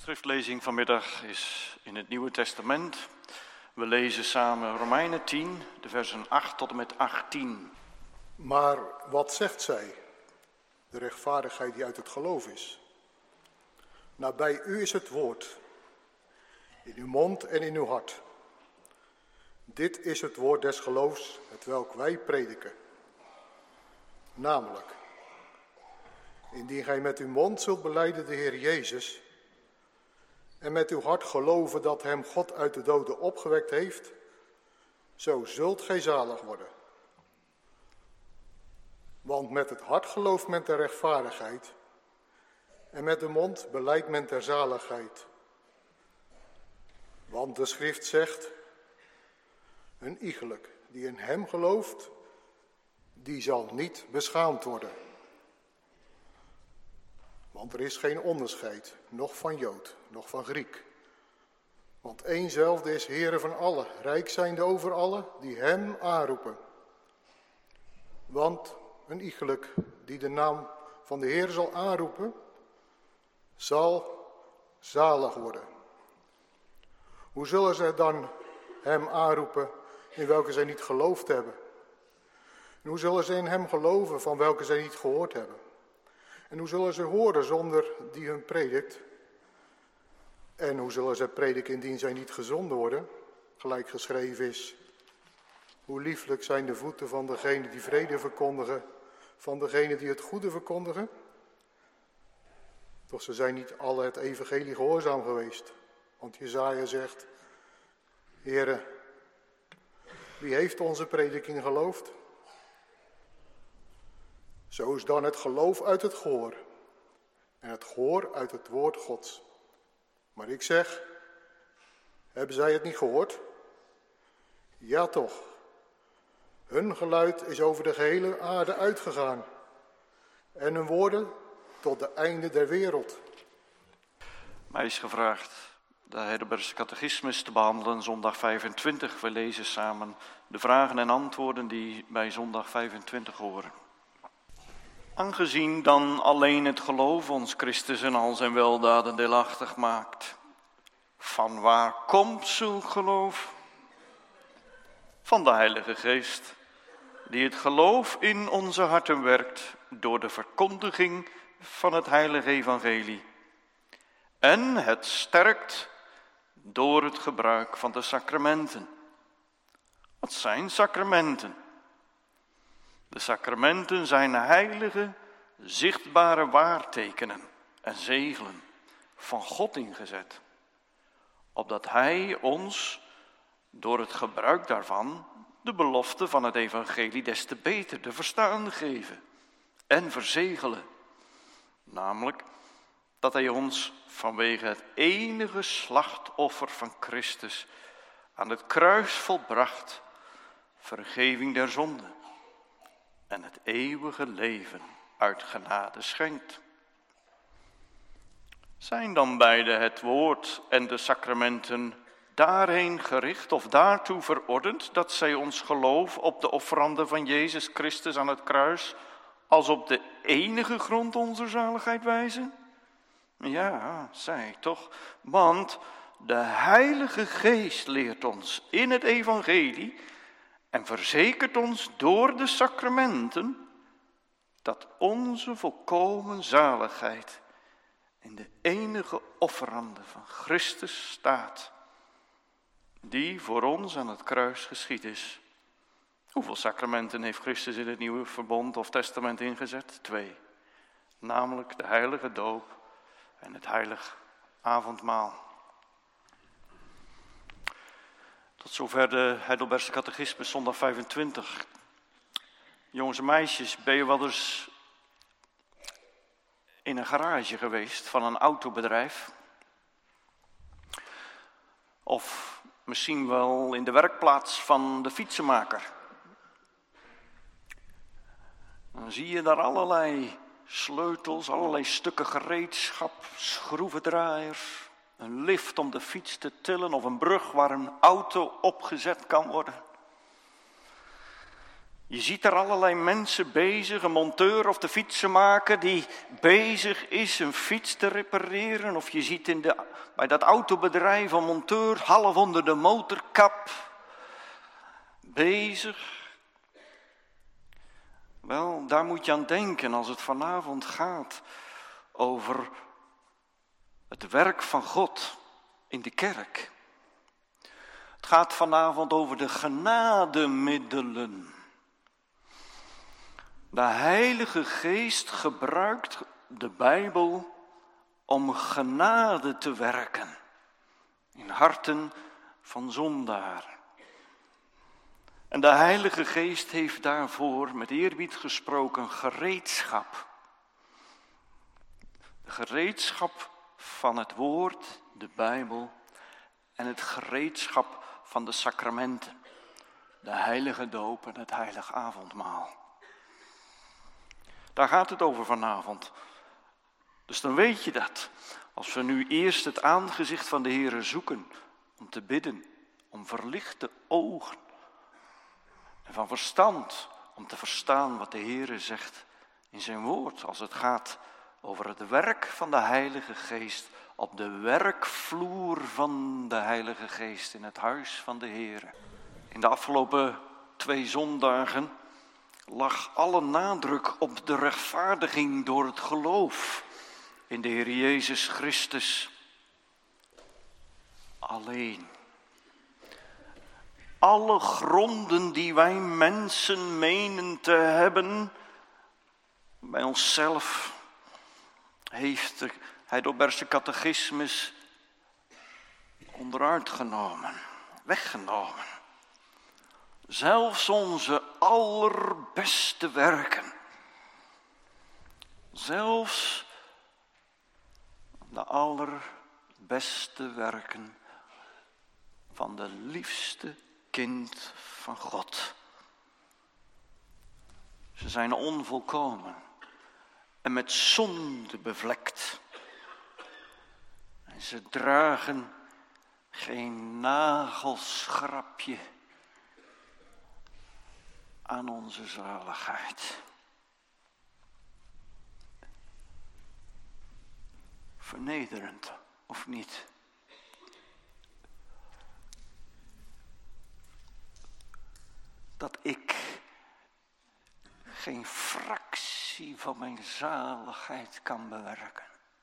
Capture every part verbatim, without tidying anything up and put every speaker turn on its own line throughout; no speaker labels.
schriftlezing vanmiddag is in het Nieuwe Testament. We lezen samen Romeinen tien, de versen acht tot en met achttien.
Maar wat zegt zij? De rechtvaardigheid die uit het geloof is. Nabij u is het woord, in uw mond en in uw hart. Dit is het woord des geloofs, hetwelk wij prediken. Namelijk, indien gij met uw mond zult belijden de Heer Jezus en met uw hart geloven dat hem God uit de doden opgewekt heeft, zo zult gij zalig worden. Want met het hart gelooft men ter rechtvaardigheid en met de mond belijdt men ter zaligheid. Want de schrift zegt, een iegelijk die in hem gelooft, die zal niet beschaamd worden. Want er is geen onderscheid, noch van Jood, noch van Griek. Want éénzelfde is Heere van allen, rijk zijnde over allen, die hem aanroepen. Want een iegelijk die de naam van de Heer zal aanroepen, zal zalig worden. Hoe zullen zij dan hem aanroepen in welke zij niet geloofd hebben? En hoe zullen zij in hem geloven van welke zij niet gehoord hebben? En hoe zullen ze horen zonder die hun predikt? En hoe zullen zij prediken indien zij niet gezonden worden? Gelijk geschreven is, hoe lieflijk zijn de voeten van degene die vrede verkondigen, van degene die het goede verkondigen? Toch ze zijn niet alle het evangelie gehoorzaam geweest. Want Jesaja zegt, Heere, wie heeft onze prediking geloofd? Zo is dan het geloof uit het gehoor en het gehoor uit het woord Gods. Maar ik zeg, hebben zij het niet gehoord? Ja toch, hun geluid is over de gehele aarde uitgegaan en hun woorden tot de einde der wereld.
Mij is gevraagd de Heidelbergse catechismus te behandelen, zondag vijfentwintig. We lezen samen de vragen en antwoorden die bij zondag vijfentwintig horen. Aangezien dan alleen het geloof ons Christus en al zijn weldaden deelachtig maakt. Van waar komt zulk geloof? Van de Heilige Geest, die het geloof in onze harten werkt door de verkondiging van het heilige evangelie. En het sterkt door het gebruik van de sacramenten. Wat zijn sacramenten? De sacramenten zijn heilige, zichtbare waartekenen en zegelen van God ingezet, opdat Hij ons door het gebruik daarvan de belofte van het evangelie des te beter te verstaan geven en verzegelen. Namelijk dat Hij ons vanwege het enige slachtoffer van Christus aan het kruis volbracht, vergeving der zonden en het eeuwige leven uit genade schenkt. Zijn dan beide het woord en de sacramenten daarheen gericht of daartoe verordend dat zij ons geloof op de offerande van Jezus Christus aan het kruis als op de enige grond onze zaligheid wijzen? Ja, zij toch, want de Heilige Geest leert ons in het evangelie en verzekert ons door de sacramenten dat onze volkomen zaligheid in de enige offerande van Christus staat, die voor ons aan het kruis geschied is. Hoeveel sacramenten heeft Christus in het nieuwe verbond of testament ingezet? Twee. Namelijk de heilige doop en het heilig avondmaal. Tot zover de Heidelbergse catechismus, zondag vijfentwintig. Jongens en meisjes, ben je wel eens in een garage geweest van een autobedrijf? Of misschien wel in de werkplaats van de fietsenmaker? Dan zie je daar allerlei sleutels, allerlei stukken gereedschap, schroevendraaiers, een lift om de fiets te tillen of een brug waar een auto opgezet kan worden. Je ziet er allerlei mensen bezig, een monteur of de fietsenmaker die bezig is een fiets te repareren. Of je ziet in de, bij dat autobedrijf een monteur half onder de motorkap bezig. Wel, daar moet je aan denken als het vanavond gaat over het werk van God in de kerk. Het gaat vanavond over de genademiddelen. De Heilige Geest gebruikt de Bijbel om genade te werken in harten van zondaren. En de Heilige Geest heeft daarvoor, met eerbied gesproken, gereedschap. De gereedschap van het woord, de Bijbel, en het gereedschap van de sacramenten. De heilige doop en het heilige avondmaal. Daar gaat het over vanavond. Dus dan weet je dat. Als we nu eerst het aangezicht van de Heere zoeken om te bidden, om verlichte ogen en van verstand om te verstaan wat de Heere zegt in zijn woord. Als het gaat over het werk van de Heilige Geest op de werkvloer van de Heilige Geest in het huis van de Heere. In de afgelopen twee zondagen lag alle nadruk op de rechtvaardiging door het geloof in de Heer Jezus Christus alleen. Alle gronden die wij mensen menen te hebben bij onszelf, heeft de Heidelbergse catechismus onderuit genomen, weggenomen. Zelfs onze allerbeste werken, zelfs de allerbeste werken van de liefste kind van God. Ze zijn onvolkomen en met zonde bevlekt. En ze dragen geen nagelschrapje aan onze zaligheid. Vernederend, of niet? Dat ik geen fractie van mijn zaligheid kan bewerken.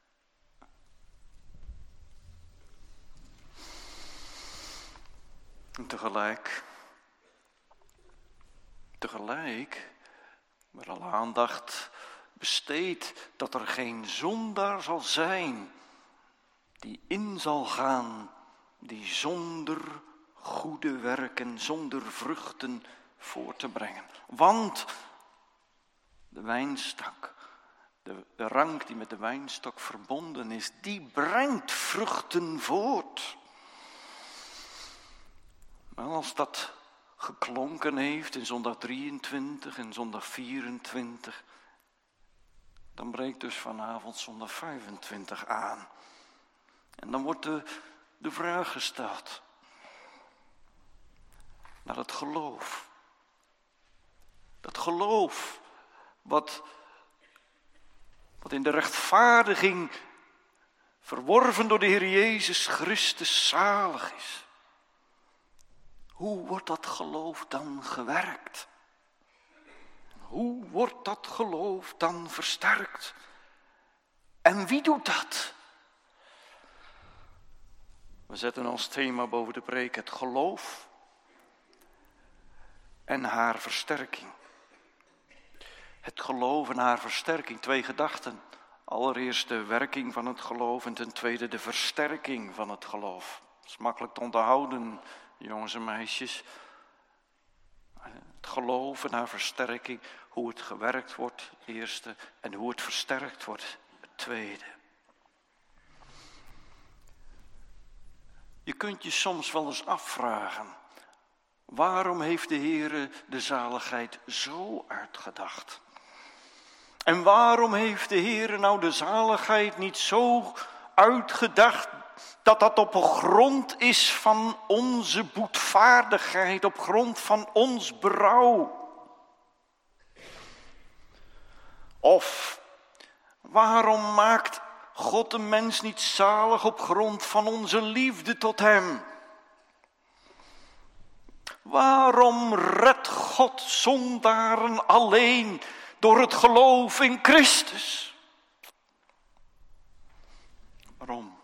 En tegelijk, tegelijk, met alle aandacht besteed dat er geen zondaar zal zijn die in zal gaan, die zonder goede werken, zonder vruchten voor te brengen. Want de wijnstok, de, de rank die met de wijnstok verbonden is, die brengt vruchten voort. Maar als dat geklonken heeft in zondag drieëntwintig en zondag vierentwintig, dan breekt dus vanavond zondag vijfentwintig aan. En dan wordt de, de vraag gesteld naar het geloof. Dat geloof wat, wat in de rechtvaardiging verworven door de Heer Jezus Christus zalig is. Hoe wordt dat geloof dan gewerkt? Hoe wordt dat geloof dan versterkt? En wie doet dat? We zetten ons thema boven de preek, het geloof en haar versterking. Het geloof en haar versterking, twee gedachten. Allereerst de werking van het geloof en ten tweede de versterking van het geloof. Dat is makkelijk te onthouden, jongens en meisjes. Het geloof en haar versterking, hoe het gewerkt wordt, het eerste, en hoe het versterkt wordt, het tweede. Je kunt je soms wel eens afvragen, waarom heeft de Heere de zaligheid zo uitgedacht? En waarom heeft de Heere nou de zaligheid niet zo uitgedacht dat dat op grond is van onze boetvaardigheid, op grond van ons berouw? Of waarom maakt God de mens niet zalig op grond van onze liefde tot hem? Waarom redt God zondaren alleen door het geloof in Christus? Waarom?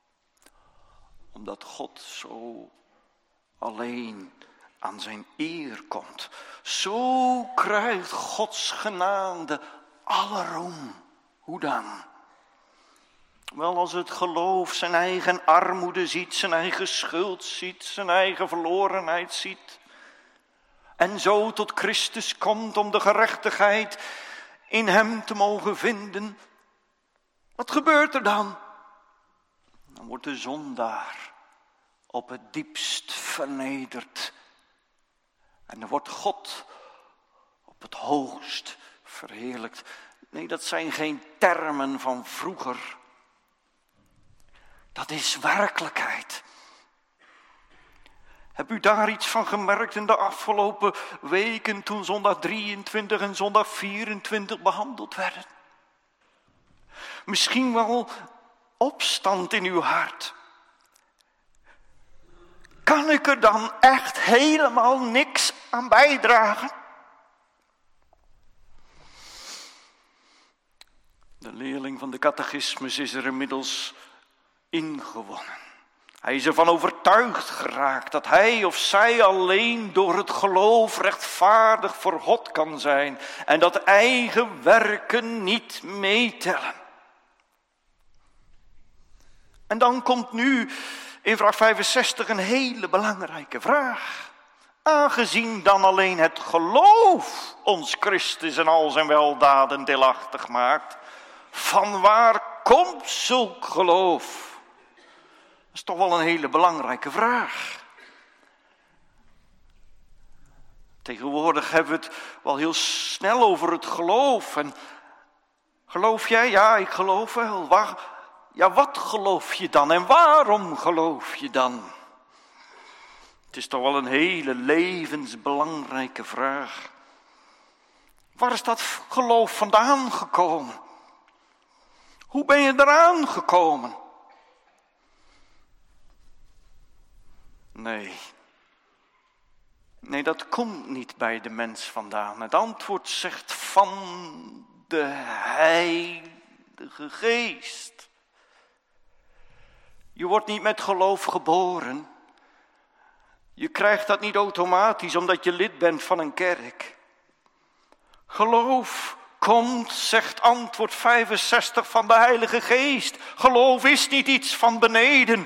Omdat God zo alleen aan zijn eer komt. Zo krijgt Gods genade alle roem. Hoe dan? Wel, als het geloof zijn eigen armoede ziet, zijn eigen schuld ziet, zijn eigen verlorenheid ziet. En zo tot Christus komt om de gerechtigheid in hem te mogen vinden. Wat gebeurt er dan? Dan wordt de zondaar op het diepst vernederd. En dan wordt God op het hoogst verheerlijkt. Nee, dat zijn geen termen van vroeger. Dat is werkelijkheid. Heb u daar iets van gemerkt in de afgelopen weken toen zondag drieëntwintig en zondag vierentwintig behandeld werden? Misschien wel opstand in uw hart. Kan ik er dan echt helemaal niks aan bijdragen? De leerling van de catechismus is er inmiddels ingewonnen. Hij is ervan overtuigd geraakt dat hij of zij alleen door het geloof rechtvaardig voor God kan zijn en dat eigen werken niet meetellen. En dan komt nu in vraag vijfenzestig een hele belangrijke vraag. Aangezien dan alleen het geloof ons Christus en al zijn weldaden deelachtig maakt, van waar komt zulk geloof? Dat is toch wel een hele belangrijke vraag. Tegenwoordig hebben we het wel heel snel over het geloof. En geloof jij? Ja, ik geloof wel. Waar, ja, wat geloof je dan? En waarom geloof je dan? Het is toch wel een hele levensbelangrijke vraag. Waar is dat geloof vandaan gekomen? Hoe ben je eraan gekomen? Nee. Nee, dat komt niet bij de mens vandaan. Het antwoord zegt van de Heilige Geest. Je wordt niet met geloof geboren. Je krijgt dat niet automatisch omdat je lid bent van een kerk. Geloof komt, zegt antwoord vijfenzestig, van de Heilige Geest. Geloof is niet iets van beneden.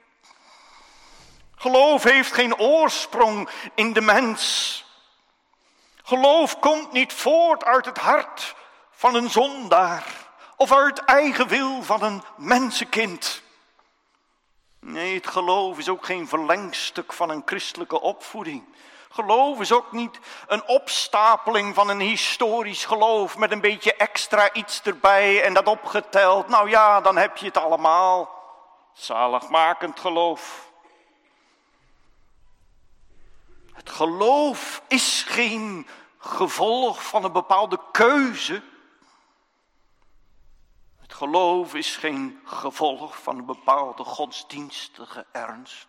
Geloof heeft geen oorsprong in de mens. Geloof komt niet voort uit het hart van een zondaar of uit eigen wil van een mensenkind. Nee, het geloof is ook geen verlengstuk van een christelijke opvoeding. Geloof is ook niet een opstapeling van een historisch geloof met een beetje extra iets erbij en dat opgeteld. Nou ja, dan heb je het allemaal. Zaligmakend geloof. Het geloof is geen gevolg van een bepaalde keuze. Het geloof is geen gevolg van een bepaalde godsdienstige ernst.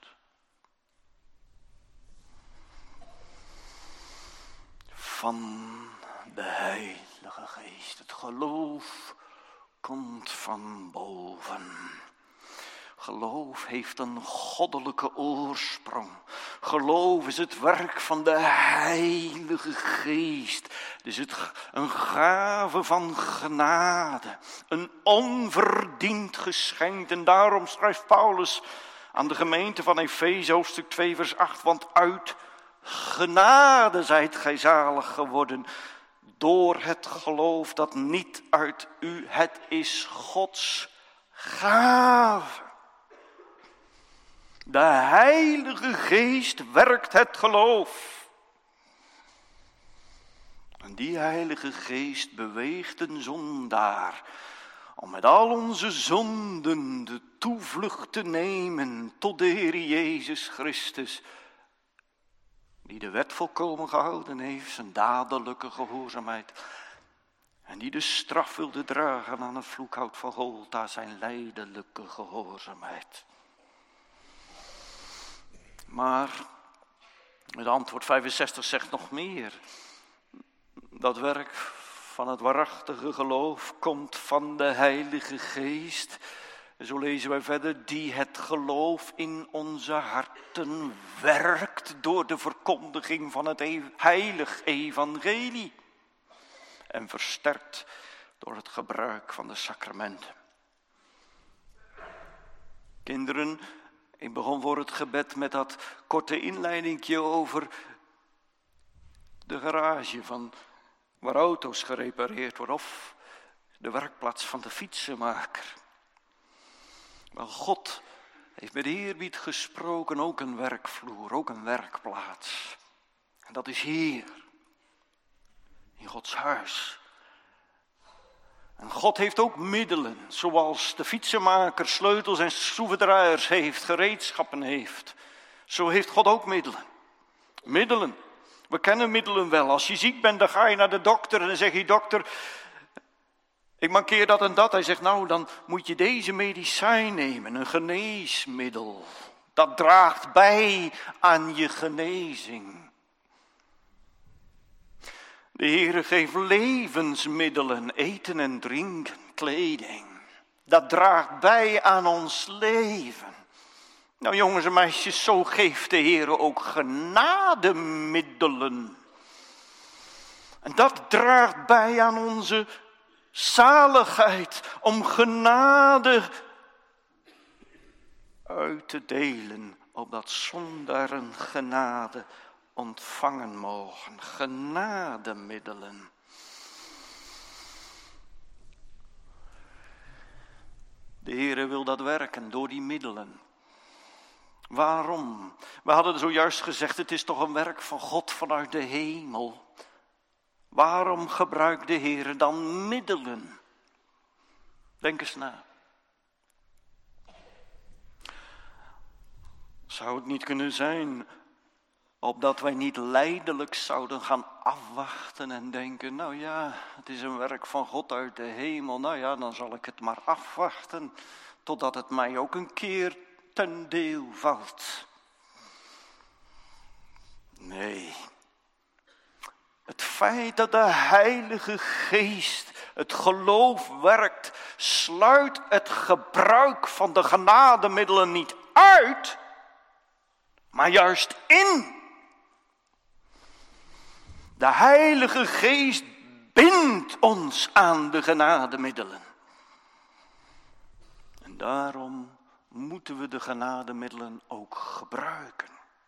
Van de Heilige Geest. Het geloof komt van boven. Geloof heeft een goddelijke oorsprong. Geloof is het werk van de Heilige Geest. Dus het, een gave van genade. Een onverdiend geschenk. En daarom schrijft Paulus aan de gemeente van Efeze, hoofdstuk twee, vers acht. Want uit genade zijt gij zalig geworden. Door het geloof dat niet uit u, het is Gods gave. De Heilige Geest werkt het geloof. En die Heilige Geest beweegt een zondaar om met al onze zonden de toevlucht te nemen tot de Heer Jezus Christus, die de wet volkomen gehouden heeft, zijn dadelijke gehoorzaamheid. En die de straf wilde dragen aan het vloekhout van Golgotha, zijn lijdelijke gehoorzaamheid. Maar het antwoord vijfenzestig zegt nog meer. Dat werk van het waarachtige geloof komt van de Heilige Geest. En zo lezen wij verder, die het geloof in onze harten werkt door de verkondiging van het heilig evangelie. En versterkt door het gebruik van de sacramenten. Kinderen, ik begon voor het gebed met dat korte inleidingje over de garage van waar auto's gerepareerd worden of de werkplaats van de fietsenmaker. Maar God heeft met eerbied gesproken ook een werkvloer, ook een werkplaats. En dat is hier, in Gods huis. En God heeft ook middelen, zoals de fietsenmaker sleutels en schroevendraaiers heeft, gereedschappen heeft. Zo heeft God ook middelen. Middelen. We kennen middelen wel. Als je ziek bent, dan ga je naar de dokter en dan zeg je, dokter, ik mankeer dat en dat. Hij zegt, nou, dan moet je deze medicijn nemen, een geneesmiddel. Dat draagt bij aan je genezing. De Heere geeft levensmiddelen, eten en drinken, kleding. Dat draagt bij aan ons leven. Nou jongens en meisjes, zo geeft de Heere ook genademiddelen. En dat draagt bij aan onze zaligheid om genade uit te delen, opdat zondaren genade ontvangen mogen. Genademiddelen. De Heere wil dat werken door die middelen. Waarom? We hadden zojuist gezegd, het is toch een werk van God vanuit de hemel. Waarom gebruikt de Heere dan middelen? Denk eens na. Zou het niet kunnen zijn, opdat wij niet lijdelijk zouden gaan afwachten en denken, nou ja, het is een werk van God uit de hemel, nou ja, dan zal ik het maar afwachten, totdat het mij ook een keer ten deel valt. Nee. Het feit dat de Heilige Geest het geloof werkt, sluit het gebruik van de genademiddelen niet uit, maar juist in. De Heilige Geest bindt ons aan de genademiddelen. En daarom moeten we de genademiddelen ook gebruiken.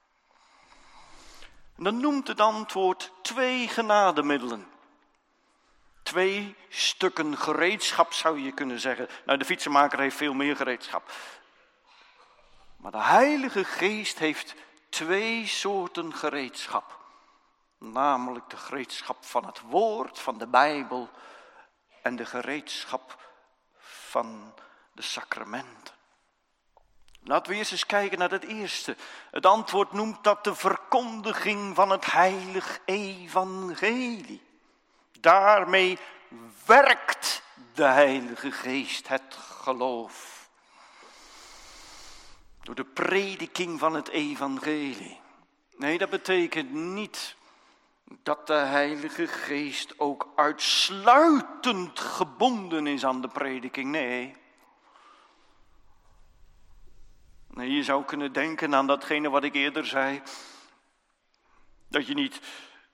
En dan noemt het antwoord twee genademiddelen. Twee stukken gereedschap zou je kunnen zeggen. Nou, de fietsenmaker heeft veel meer gereedschap. Maar de Heilige Geest heeft twee soorten gereedschap. Namelijk de gereedschap van het woord, van de Bijbel. En de gereedschap van de sacramenten. Laten we eerst eens kijken naar het eerste. Het antwoord noemt dat de verkondiging van het heilig evangelie. Daarmee werkt de Heilige Geest het geloof. Door de prediking van het evangelie. Nee, dat betekent niet dat de Heilige Geest ook uitsluitend gebonden is aan de prediking. Nee. Nee, je zou kunnen denken aan datgene wat ik eerder zei. Dat je niet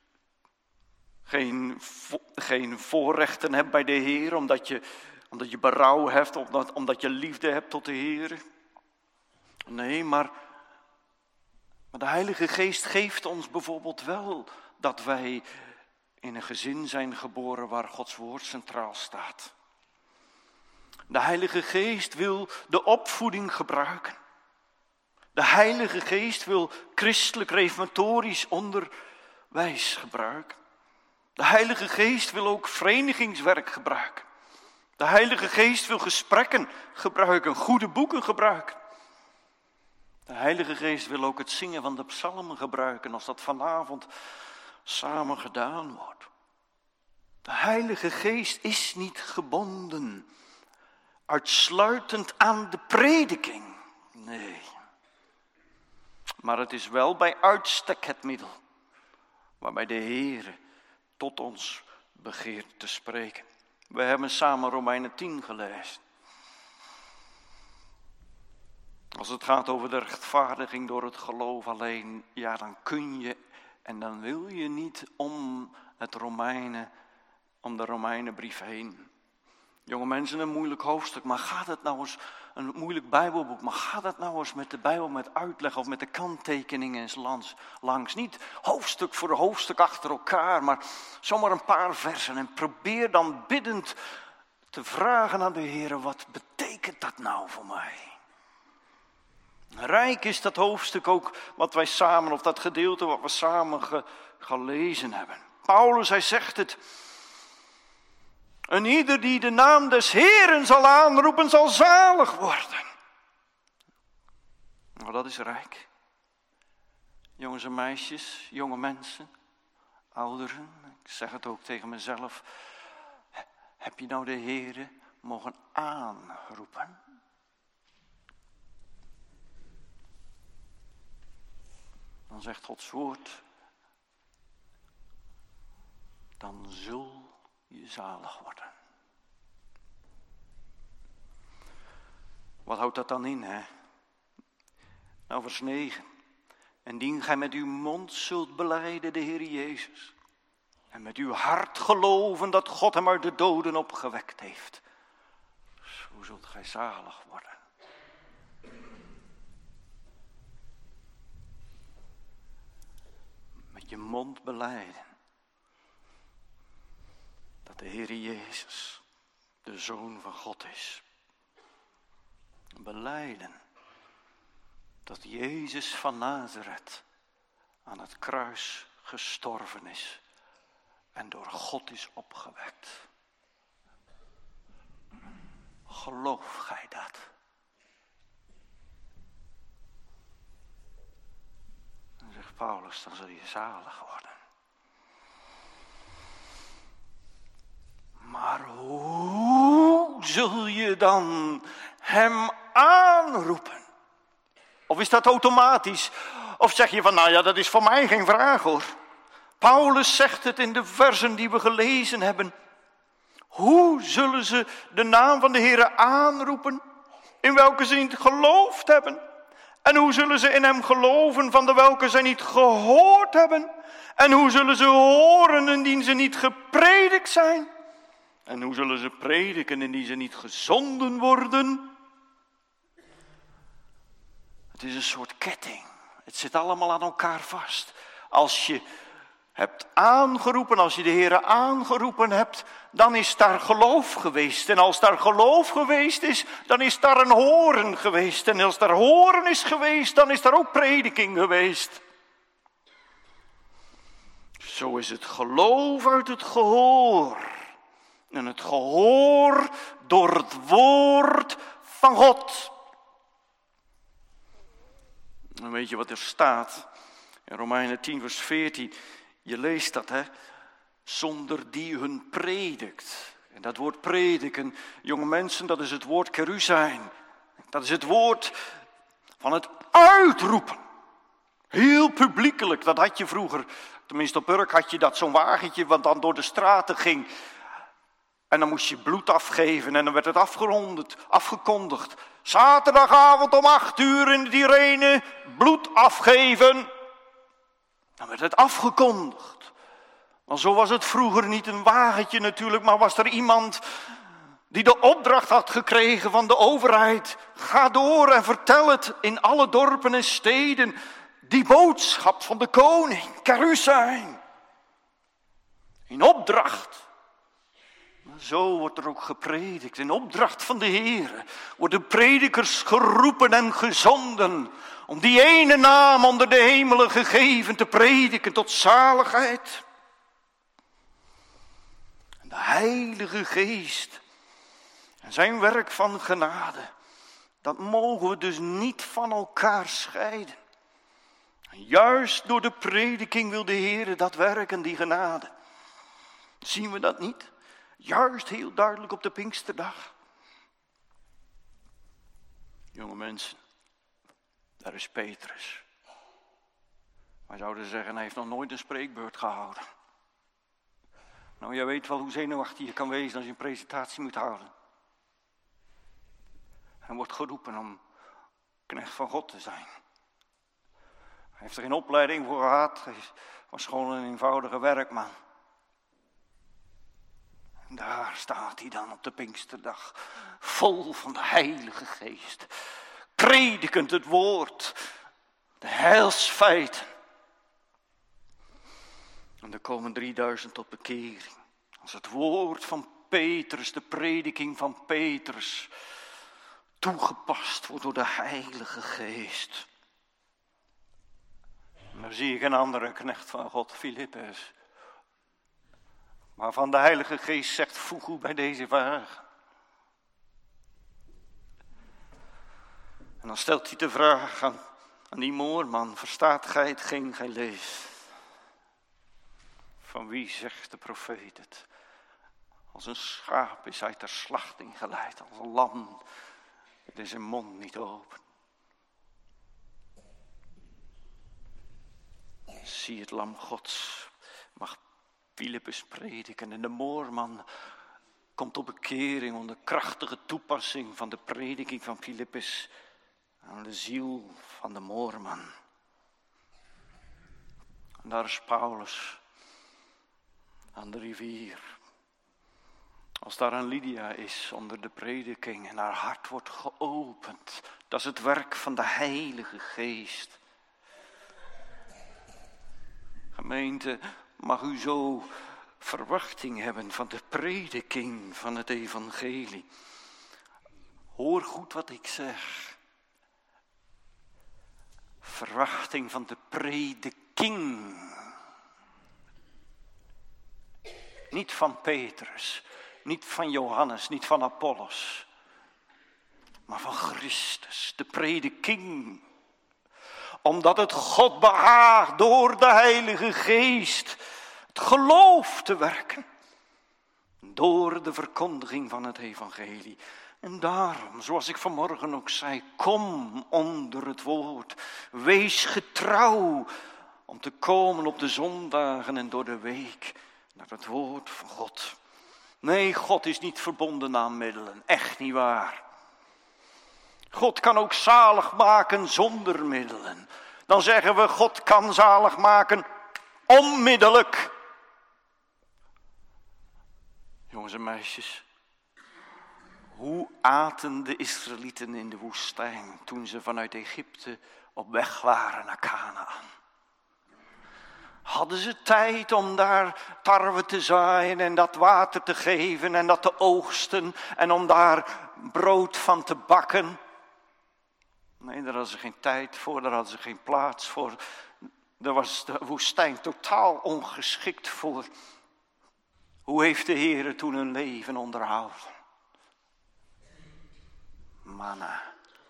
geen, geen voorrechten hebt bij de Heer, omdat je, omdat je berouw hebt, omdat, omdat je liefde hebt tot de Heer. Nee, maar, maar de Heilige Geest geeft ons bijvoorbeeld wel dat wij in een gezin zijn geboren waar Gods woord centraal staat. De Heilige Geest wil de opvoeding gebruiken. De Heilige Geest wil christelijk reformatorisch onderwijs gebruiken. De Heilige Geest wil ook verenigingswerk gebruiken. De Heilige Geest wil gesprekken gebruiken, goede boeken gebruiken. De Heilige Geest wil ook het zingen van de psalmen gebruiken als dat vanavond samen gedaan wordt. De De Heilige Geest is niet gebonden uitsluitend aan de prediking. Nee. Maar het is wel bij uitstek het middel waarbij de Heere tot ons begeert te spreken. We hebben samen Romeinen tien gelezen. Als het gaat over de rechtvaardiging door het geloof alleen, ja, dan kun je en dan wil je niet om het Romeinen, om de Romeinenbrief heen. Jonge mensen, een moeilijk hoofdstuk, maar gaat het nou eens, een moeilijk Bijbelboek, maar gaat het nou eens met de Bijbel met uitleg of met de kanttekeningen eens langs, langs. Niet hoofdstuk voor hoofdstuk achter elkaar, maar zomaar een paar versen. En probeer dan biddend te vragen aan de Heer, wat betekent dat nou voor mij? Rijk is dat hoofdstuk ook wat wij samen, of dat gedeelte wat we samen ge, gelezen hebben. Paulus, hij zegt het. En ieder die de naam des Heeren zal aanroepen, zal zalig worden. Maar dat is rijk. Jongens en meisjes, jonge mensen, ouderen, ik zeg het ook tegen mezelf. Heb je nou de Heere mogen aanroepen? Dan zegt Gods woord, dan zul je zalig worden. Wat houdt dat dan in, hè? Nou, vers negen. En indien gij met uw mond zult belijden de Heer Jezus, en met uw hart geloven dat God hem uit de doden opgewekt heeft, zo zult gij zalig worden. Met je mond belijden dat de Heer Jezus de Zoon van God is. Belijden dat Jezus van Nazareth aan het kruis gestorven is en door God is opgewekt. Geloof gij dat? Dan zegt Paulus, dan zul je zalig worden. Maar hoe zul je dan hem aanroepen? Of is dat automatisch? Of zeg je van, nou ja, dat is voor mij geen vraag hoor. Paulus zegt het in de versen die we gelezen hebben. Hoe zullen ze de naam van de Heere aanroepen? In welke ze niet geloofd hebben? En hoe zullen ze in hem geloven van de welke zij niet gehoord hebben? En hoe zullen ze horen indien ze niet gepredikt zijn? En hoe zullen ze prediken indien ze niet gezonden worden? Het is een soort ketting. Het zit allemaal aan elkaar vast. Als je hebt aangeroepen, als je de Heere aangeroepen hebt, dan is daar geloof geweest. En als daar geloof geweest is, dan is daar een horen geweest. En als daar horen is geweest, dan is daar ook prediking geweest. Zo is het geloof uit het gehoor. En het gehoor door het woord van God. En weet je wat er staat? In Romeinen tien vers veertien. Je leest dat, hè? Zonder die hun predikt. En dat woord prediken, jonge mensen, dat is het woord keruzijn. Dat is het woord van het uitroepen. Heel publiekelijk, dat had je vroeger. Tenminste op Urk had je dat, zo'n wagentje wat dan door de straten ging. En dan moest je bloed afgeven en dan werd het afgerond, afgekondigd. Zaterdagavond om acht uur in de Irene, bloed afgeven. Dan werd het afgekondigd. Maar zo was het vroeger niet een wagentje natuurlijk, maar was er iemand die de opdracht had gekregen van de overheid. Ga door en vertel het in alle dorpen en steden. Die boodschap van de koning, kerusijn. In opdracht. Zo wordt er ook gepredikt. In opdracht van de Heer worden predikers geroepen en gezonden om die ene naam onder de hemelen gegeven te prediken tot zaligheid. En de Heilige Geest en zijn werk van genade, dat mogen we dus niet van elkaar scheiden. En juist door de prediking wil de Heer dat werk en die genade. Zien we dat niet? Juist heel duidelijk op de Pinksterdag. Jonge mensen, daar is Petrus. Wij zouden zeggen, hij heeft nog nooit een spreekbeurt gehouden. Nou, jij weet wel hoe zenuwachtig je kan wezen als je een presentatie moet houden. Hij wordt geroepen om knecht van God te zijn. Hij heeft er geen opleiding voor gehad. Hij was gewoon een eenvoudige werkman. En daar staat hij dan op de Pinksterdag. Vol van de Heilige Geest. Predikend het woord. De heilsfeiten. En er komen drieduizend tot bekering. Als het woord van Petrus, de prediking van Petrus, toegepast wordt door de Heilige Geest. En dan zie ik een andere knecht van God, Filippus. Waarvan de Heilige Geest zegt, voeg u bij deze vraag. En dan stelt hij de vraag aan, aan die moorman, verstaat gij hetgeen gij leest? Van wie zegt de profeet het? Als een schaap is hij ter slachting geleid, als een lam. Het is zijn mond niet open. Zie het lam Gods, mag Filippus prediken en de moorman komt op bekering onder krachtige toepassing van de prediking van Filippus aan de ziel van de moorman. En daar is Paulus aan de rivier. Als daar een Lydia is onder de prediking en haar hart wordt geopend, dat is het werk van de Heilige Geest. Gemeente, mag u zo verwachting hebben van de prediking van het evangelie. Hoor goed wat ik zeg. Verwachting van de prediking. Niet van Petrus, niet van Johannes, niet van Apollos. Maar van Christus, de prediking. Omdat het God behaagt door de Heilige Geest het geloof te werken. Door de verkondiging van het evangelie. En daarom, zoals ik vanmorgen ook zei, kom onder het woord. Wees getrouw om te komen op de zondagen en door de week naar het woord van God. Nee, God is niet verbonden aan middelen, echt niet waar. God kan ook zalig maken zonder middelen. Dan zeggen we, God kan zalig maken onmiddellijk. Jongens en meisjes, hoe aten de Israëlieten in de woestijn toen ze vanuit Egypte op weg waren naar Kanaan? Hadden ze tijd om daar tarwe te zaaien en dat water te geven en dat te oogsten en om daar brood van te bakken? Nee, daar hadden ze geen tijd voor, daar hadden ze geen plaats voor. Daar was de woestijn totaal ongeschikt voor. Hoe heeft de Heer toen hun leven onderhouden? Manna.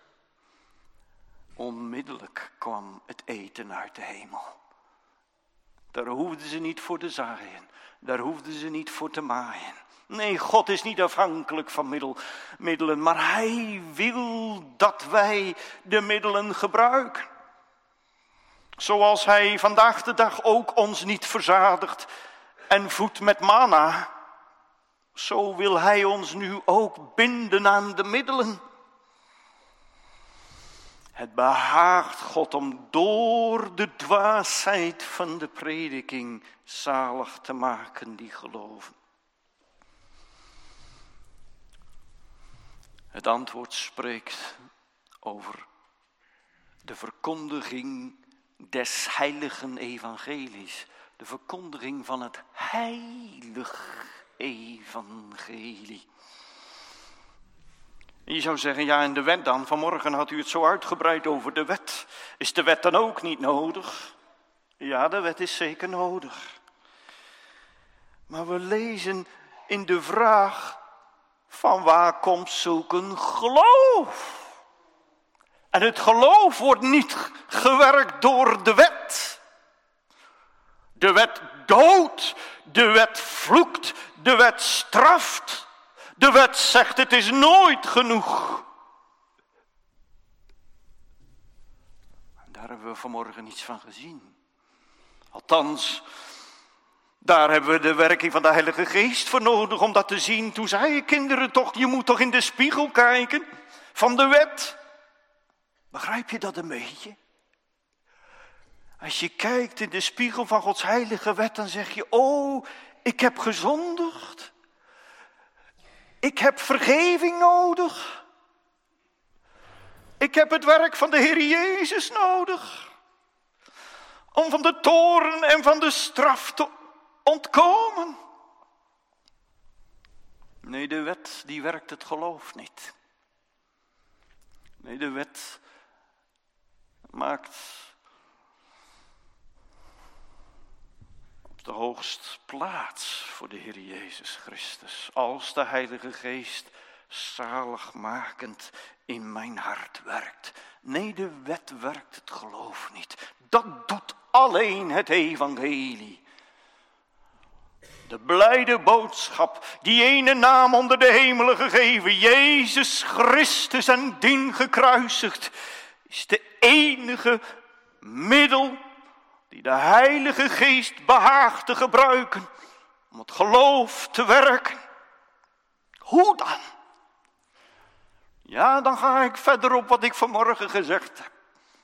Onmiddellijk kwam het eten uit de hemel. Daar hoefden ze niet voor te zaaien. Daar hoefden ze niet voor te maaien. Nee, God is niet afhankelijk van middel, middelen, maar Hij wil dat wij de middelen gebruiken. Zoals Hij vandaag de dag ook ons niet verzadigt en voedt met manna, zo wil Hij ons nu ook binden aan de middelen. Het behaagt God om door de dwaasheid van de prediking zalig te maken die geloven. Het antwoord spreekt over de verkondiging des heiligen evangelies. De verkondiging van het heilig evangelie. En je zou zeggen, ja, en de wet dan? Vanmorgen had u het zo uitgebreid over de wet. Is de wet dan ook niet nodig? Ja, de wet is zeker nodig. Maar we lezen in de vraag, van waar komt zulk een geloof? En het geloof wordt niet gewerkt door de wet. De wet doodt, de wet vloekt, de wet straft. De wet zegt het is nooit genoeg. Daar hebben we vanmorgen niets van gezien. Althans, daar hebben we de werking van de Heilige Geest voor nodig om dat te zien. Toen zeiden kinderen toch, je moet toch in de spiegel kijken van de wet. Begrijp je dat een beetje? Als je kijkt in de spiegel van Gods heilige wet, dan zeg je, oh, ik heb gezondigd. Ik heb vergeving nodig. Ik heb het werk van de Heer Jezus nodig. Om van de toorn en van de straf te ontkomen. Nee, de wet die werkt het geloof niet. Nee, de wet maakt op de hoogste plaats voor de Heer Jezus Christus. Als de Heilige Geest zaligmakend in mijn hart werkt. Nee, de wet werkt het geloof niet. Dat doet alleen het evangelie. De blijde boodschap, die ene naam onder de hemelen gegeven, Jezus Christus en dien gekruisigd, is de enige middel die de Heilige Geest behaagt te gebruiken om het geloof te werken. Hoe dan? Ja, dan ga ik verder op wat ik vanmorgen gezegd heb.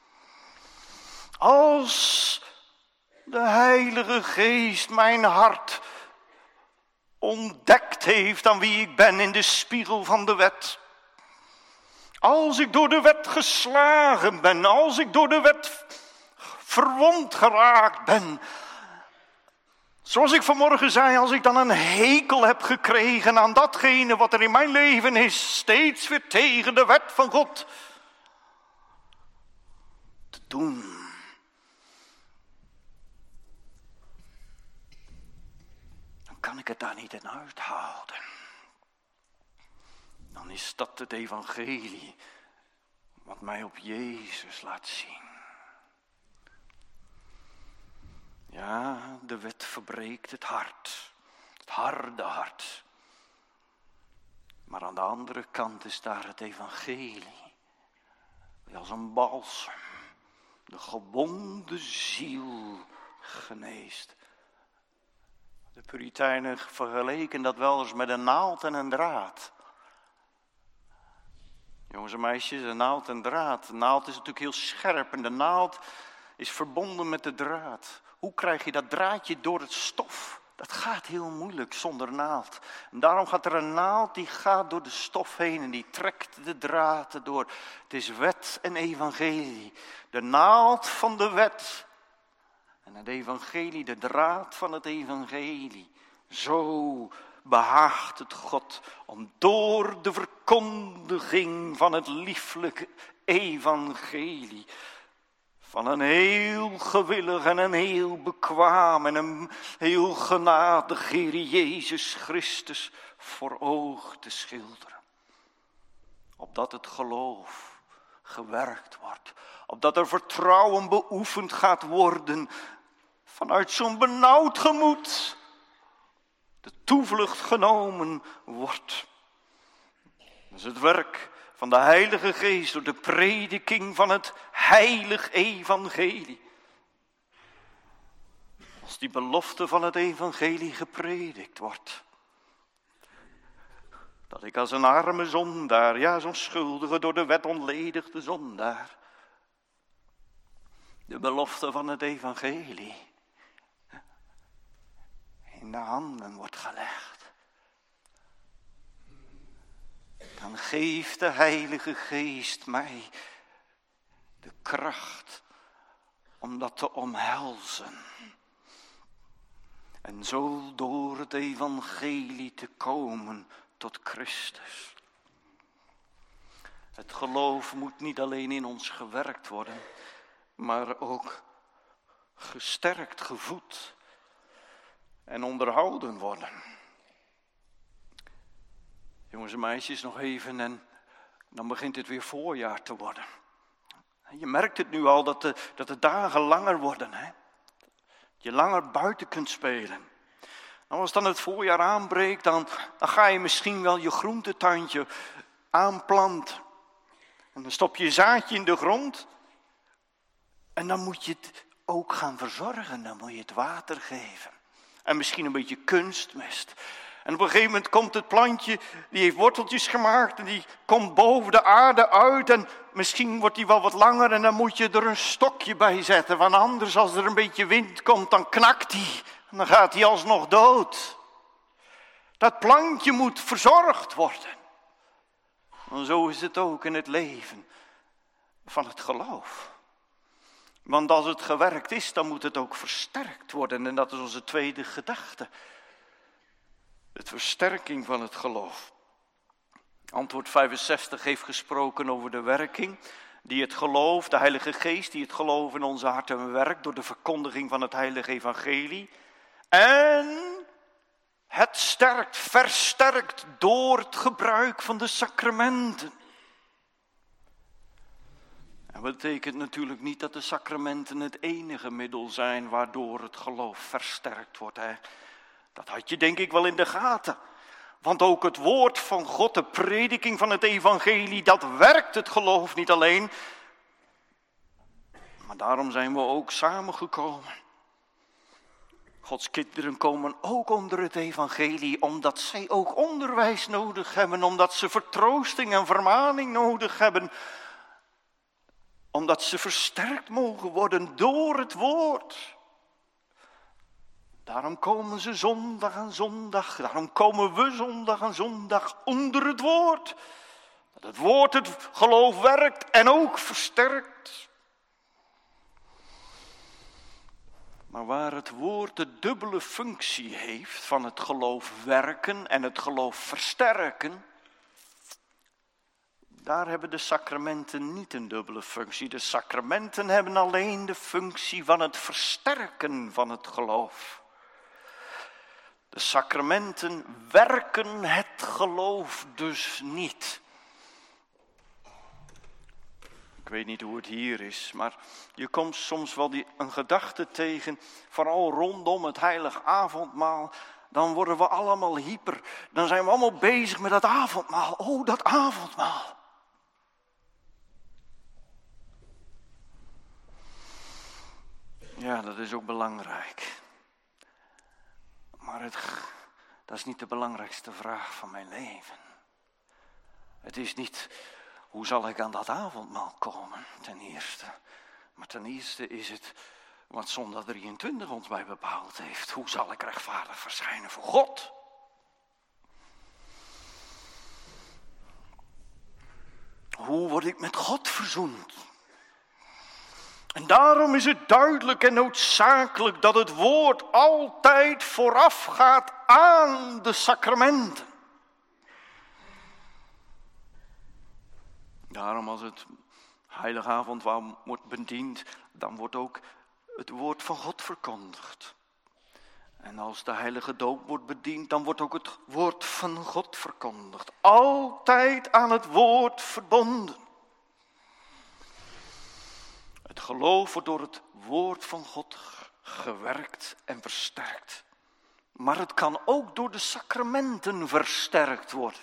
Als de Heilige Geest mijn hart ontdekt heeft aan wie ik ben in de spiegel van de wet. Als ik door de wet geslagen ben, als ik door de wet verwond geraakt ben. Zoals ik vanmorgen zei, als ik dan een hekel heb gekregen aan datgene wat er in mijn leven is, steeds weer tegen de wet van God te doen. Dan kan ik het daar niet in uithouden. Dan is dat het evangelie wat mij op Jezus laat zien. Ja, de wet verbreekt het hart, het harde hart. Maar aan de andere kant is daar het evangelie, die als een balsem de gewonde ziel geneest. De Puritijnen vergeleken dat wel eens met een naald en een draad. Jongens en meisjes, een naald en draad. De naald is natuurlijk heel scherp en de naald is verbonden met de draad. Hoe krijg je dat draadje door het stof? Dat gaat heel moeilijk zonder naald. En daarom gaat er een naald die gaat door de stof heen en die trekt de draad erdoor. Het is wet en evangelie. De naald van de wet en het evangelie, de draad van het evangelie. Zo behaagt het God om door de verkondiging van het lieflijke evangelie, van een heel gewillig en een heel bekwaam en een heel genadig Heer Jezus Christus voor oog te schilderen. Opdat het geloof gewerkt wordt, opdat er vertrouwen beoefend gaat worden vanuit zo'n benauwd gemoed, de toevlucht genomen wordt. Dat is het werk van de Heilige Geest door de prediking van het heilig evangelie. Als die belofte van het evangelie gepredikt wordt, dat ik als een arme zondaar, ja zo'n schuldige door de wet ontledigde zondaar, de belofte van het evangelie in de handen wordt gelegd. Dan geeft de Heilige Geest mij de kracht om dat te omhelzen. En zo door het evangelie te komen tot Christus. Het geloof moet niet alleen in ons gewerkt worden, maar ook gesterkt, gevoed en onderhouden worden. Jongens en meisjes, nog even en dan begint het weer voorjaar te worden. Je merkt het nu al dat de, dat de dagen langer worden. Hè? Je langer buiten kunt spelen. Nou, als dan het voorjaar aanbreekt, dan, dan ga je misschien wel je groentetuintje aanplanten. En dan stop je een zaadje in de grond. En dan moet je het ook gaan verzorgen. Dan moet je het water geven. En misschien een beetje kunstmest. En op een gegeven moment komt het plantje, die heeft worteltjes gemaakt en die komt boven de aarde uit. En misschien wordt die wel wat langer en dan moet je er een stokje bij zetten. Want anders als er een beetje wind komt, dan knakt die. En dan gaat hij alsnog dood. Dat plantje moet verzorgd worden. En zo is het ook in het leven van het geloof. Want als het gewerkt is, dan moet het ook versterkt worden. En dat is onze tweede gedachte. Het versterking van het geloof. Antwoord vijfenzestig heeft gesproken over de werking die het geloof, de Heilige Geest, die het geloof in onze harten werkt door de verkondiging van het heilige evangelie. En het sterkt, versterkt door het gebruik van de sacramenten. Dat betekent natuurlijk niet dat de sacramenten het enige middel zijn waardoor het geloof versterkt wordt. Hè? Dat had je denk ik wel in de gaten. Want ook het woord van God, de prediking van het evangelie, dat werkt het geloof niet alleen. Maar daarom zijn we ook samengekomen. Gods kinderen komen ook onder het evangelie, omdat zij ook onderwijs nodig hebben, omdat ze vertroosting en vermaning nodig hebben. Omdat ze versterkt mogen worden door het woord. Daarom komen ze zondag aan zondag, daarom komen we zondag aan zondag onder het woord. Dat het woord het geloof werkt en ook versterkt. Maar waar het woord de dubbele functie heeft van het geloof werken en het geloof versterken, daar hebben de sacramenten niet een dubbele functie. De sacramenten hebben alleen de functie van het versterken van het geloof. De sacramenten werken het geloof dus niet. Ik weet niet hoe het hier is, maar je komt soms wel die, een gedachte tegen, vooral rondom het heilig avondmaal. Dan worden we allemaal hyper, dan zijn we allemaal bezig met dat avondmaal. Oh, dat avondmaal. Ja, dat is ook belangrijk. Maar het, dat is niet de belangrijkste vraag van mijn leven. Het is niet, hoe zal ik aan dat avondmaal komen, ten eerste. Maar ten eerste is het wat zondag drieëntwintig ons bij bepaald heeft. Hoe zal ik rechtvaardig verschijnen voor God? Hoe word ik met God verzoend? En daarom is het duidelijk en noodzakelijk dat het woord altijd voorafgaat aan de sacramenten. Daarom als het heilige avondmaal wordt bediend, dan wordt ook het woord van God verkondigd. En als de heilige doop wordt bediend, dan wordt ook het woord van God verkondigd. Altijd aan het woord verbonden. Het geloof wordt door het woord van God gewerkt en versterkt. Maar het kan ook door de sacramenten versterkt worden.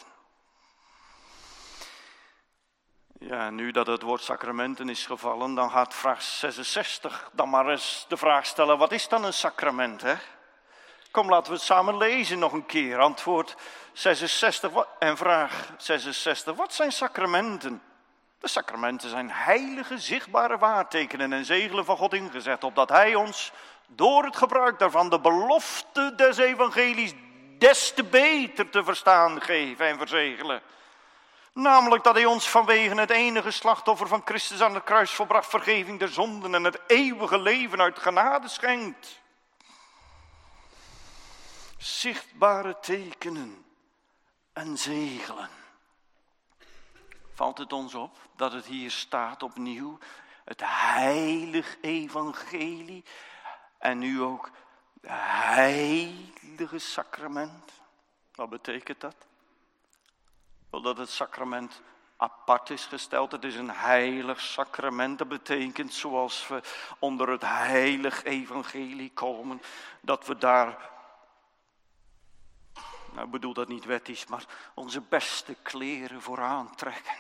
Ja, nu dat het woord sacramenten is gevallen, dan gaat vraag zesenzestig dan maar eens de vraag stellen, wat is dan een sacrament, hè? Kom, laten we het samen lezen nog een keer. Antwoord zesenzestig en vraag zesenzestig, wat zijn sacramenten? De sacramenten zijn heilige, zichtbare waartekenen en zegelen van God ingezet, opdat Hij ons door het gebruik daarvan de belofte des evangelies des te beter te verstaan geven en verzegelen. Namelijk dat Hij ons vanwege het enige slachtoffer van Christus aan het kruis volbracht vergeving der zonden en het eeuwige leven uit genade schenkt. Zichtbare tekenen en zegelen. Valt het ons op dat het hier staat opnieuw, het heilig evangelie en nu ook het heilige sacrament. Wat betekent dat? Wel dat het sacrament apart is gesteld. Het is een heilig sacrament. Dat betekent, zoals we onder het heilig evangelie komen, dat we daar, nou ik bedoel dat niet wettisch, maar onze beste kleren voor aantrekken.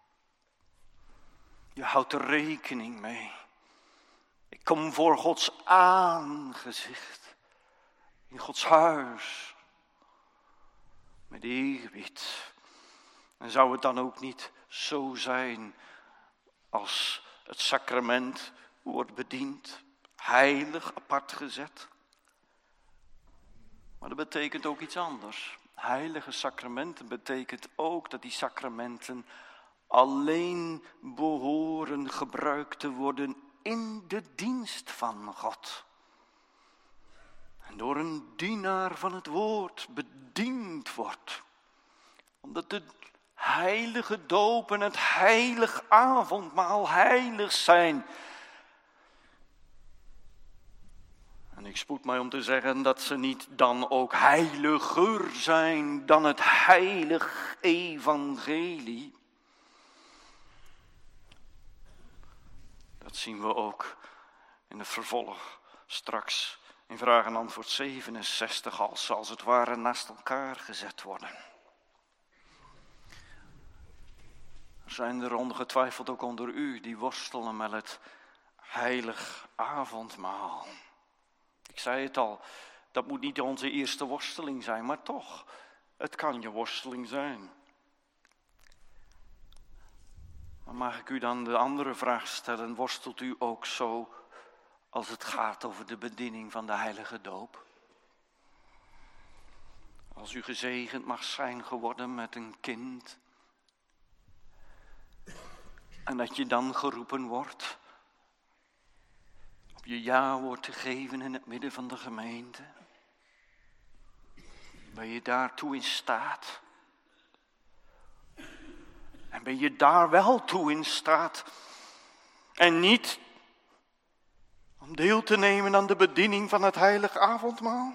Je houdt er rekening mee. Ik kom voor Gods aangezicht, in Gods huis, met eerbied. En zou het dan ook niet zo zijn als het sacrament wordt bediend, heilig, apart gezet? Maar dat betekent ook iets anders. Heilige sacramenten betekent ook dat die sacramenten alleen behoren gebruikt te worden in de dienst van God. En door een dienaar van het woord bediend wordt. Omdat de heilige doop en het heilig avondmaal heilig zijn. En ik spoed mij om te zeggen dat ze niet dan ook heiliger zijn dan het heilig evangelie. Dat zien we ook in het vervolg straks in vraag en antwoord zevenenzestig, als ze als het ware naast elkaar gezet worden. Er zijn er ongetwijfeld ook onder u die worstelen met het heilig avondmaal. Ik zei het al, dat moet niet onze eerste worsteling zijn, maar toch, het kan je worsteling zijn. Maar mag ik u dan de andere vraag stellen, worstelt u ook zo als het gaat over de bediening van de heilige doop? Als u gezegend mag zijn geworden met een kind en dat je dan geroepen wordt op je ja-woord te geven in het midden van de gemeente. Ben je daartoe in staat? En ben je daar wel toe in staat? En niet om deel te nemen aan de bediening van het heilig avondmaal?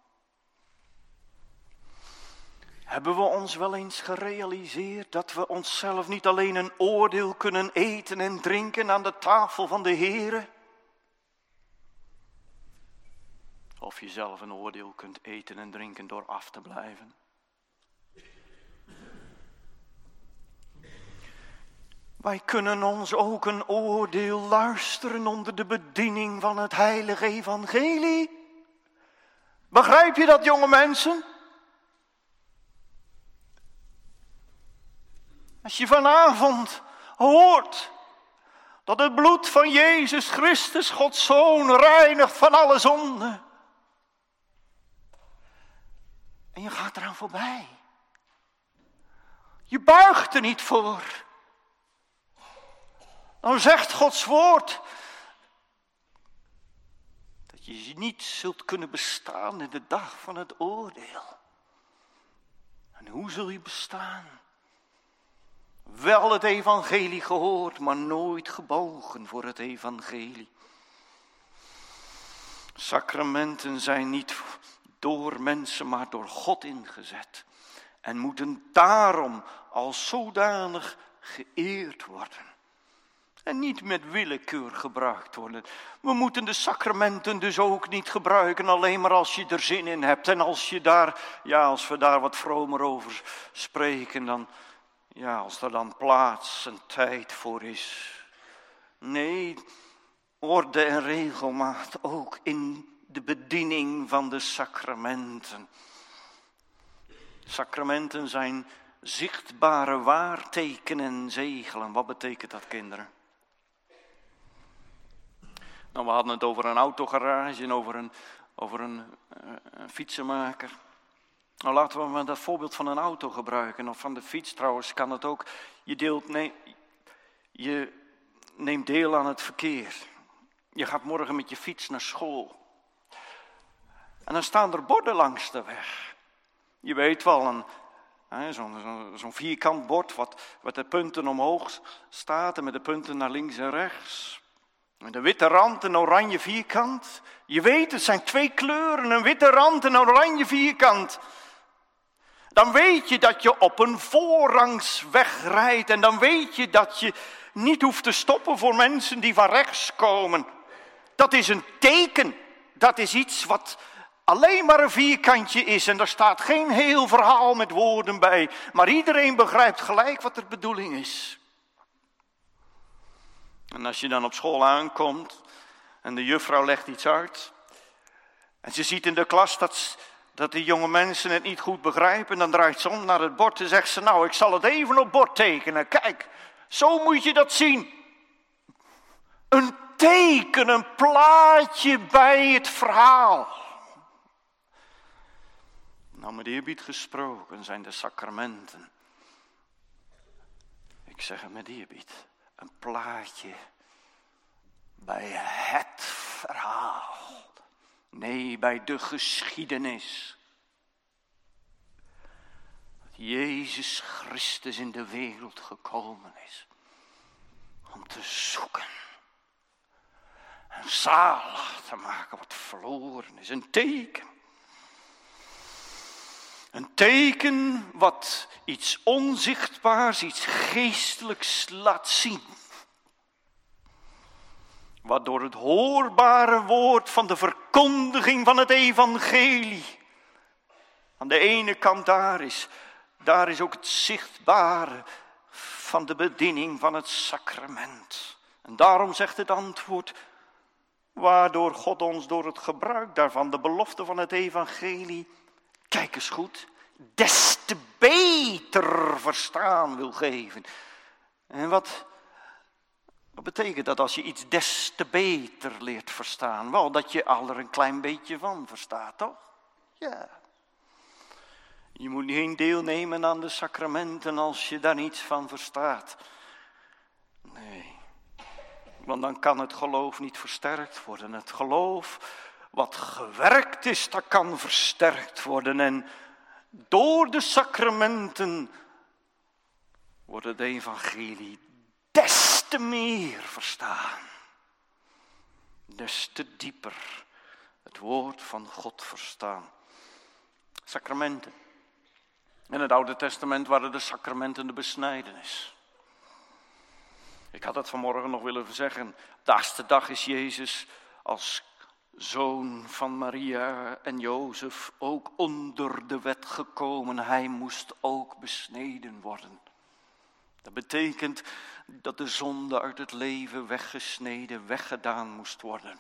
Hebben we ons wel eens gerealiseerd dat we onszelf niet alleen een oordeel kunnen eten en drinken aan de tafel van de Heere? Of je zelf een oordeel kunt eten en drinken door af te blijven? Wij kunnen ons ook een oordeel luisteren onder de bediening van het heilige evangelie. Begrijp je dat, jonge mensen? Als je vanavond hoort dat het bloed van Jezus Christus, Gods Zoon, reinigt van alle zonde. En je gaat eraan voorbij. Je buigt er niet voor. Dan zegt Gods woord dat je niet zult kunnen bestaan in de dag van het oordeel. En hoe zul je bestaan? Wel het evangelie gehoord, maar nooit gebogen voor het evangelie. Sacramenten zijn niet door mensen, maar door God ingezet. En moeten daarom als zodanig geëerd worden. En niet met willekeur gebruikt worden. We moeten de sacramenten dus ook niet gebruiken alleen maar als je er zin in hebt. En als je daar, ja, als we daar wat vromer over spreken, dan, ja, als er dan plaats en tijd voor is. Nee, orde en regelmaat ook in de bediening van de sacramenten. Sacramenten zijn zichtbare waartekenen en zegelen. Wat betekent dat, kinderen? Nou, we hadden het over een autogarage en over een, over een, uh, een fietsenmaker. Nou, laten we maar dat voorbeeld van een auto gebruiken. Of van de fiets trouwens kan het ook. Je, deelt, nee, je neemt deel aan het verkeer. Je gaat morgen met je fiets naar school. En dan staan er borden langs de weg. Je weet wel, een, hè, zo'n, zo, zo'n vierkant bord wat, wat de punten omhoog staat en met de punten naar links en rechts. Met een witte rand en een oranje vierkant. Je weet, het zijn twee kleuren, een witte rand en een oranje vierkant. Dan weet je dat je op een voorrangsweg rijdt. En dan weet je dat je niet hoeft te stoppen voor mensen die van rechts komen. Dat is een teken. Dat is iets wat alleen maar een vierkantje is. En daar staat geen heel verhaal met woorden bij. Maar iedereen begrijpt gelijk wat de bedoeling is. En als je dan op school aankomt en de juffrouw legt iets uit. En ze ziet in de klas dat, dat de jonge mensen het niet goed begrijpen. Dan draait ze om naar het bord en zegt ze, nou, ik zal het even op bord tekenen. Kijk, zo moet je dat zien. Een teken, een plaatje bij het verhaal. Nou, met eerbied gesproken zijn de sacramenten. Ik zeg het met eerbied. Een plaatje bij het verhaal. Nee, bij de geschiedenis. Dat Jezus Christus in de wereld gekomen is. Om te zoeken. En zalig te maken wat verloren is. Een teken. Een teken wat iets onzichtbaars, iets geestelijks laat zien. Wat door het hoorbare woord van de verkondiging van het evangelie. Aan de ene kant daar is, daar is ook het zichtbare van de bediening van het sacrament. En daarom zegt het antwoord, waardoor God ons door het gebruik daarvan, de belofte van het evangelie, kijk eens goed, des te beter verstaan wil geven. En wat, wat betekent dat als je iets des te beter leert verstaan? Wel, dat je al er een klein beetje van verstaat, toch? Ja. Je moet niet deelnemen aan de sacramenten als je daar niets van verstaat. Nee, want dan kan het geloof niet versterkt worden. Het geloof wat gewerkt is, dat kan versterkt worden. En door de sacramenten wordt het evangelie des te meer verstaan. Des te dieper het woord van God verstaan. Sacramenten. In het Oude Testament waren de sacramenten de besnijdenis. Ik had het vanmorgen nog willen zeggen. De achtste dag is Jezus als zoon van Maria en Jozef ook onder de wet gekomen. Hij moest ook besneden worden. Dat betekent dat de zonde uit het leven weggesneden, weggedaan moest worden.